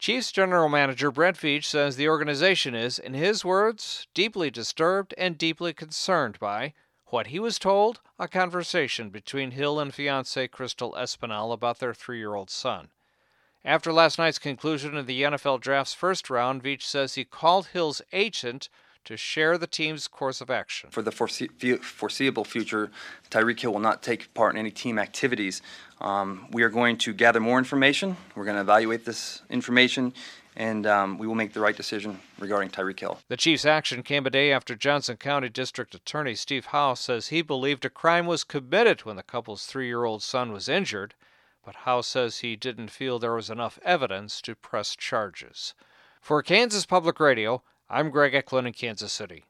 Chiefs General Manager Brent Veach says the organization is, in his words, deeply disturbed and deeply concerned by what he was told, a conversation between Hill and fiancée Crystal Espinal about their 3-year-old son. After last night's conclusion of the NFL Draft's first round, Veach says he called Hill's agent to share the team's course of action. For the foreseeable future, Tyreek Hill will not take part in any team activities. We are going to gather more information. We're going to evaluate this information, and we will make the right decision regarding Tyreek Hill. The Chiefs' action came a day after Johnson County District Attorney Steve Howe says he believed a crime was committed when the couple's 3-year-old son was injured, but Howe says he didn't feel there was enough evidence to press charges. For Kansas Public Radio, I'm Greg Eklund in Kansas City.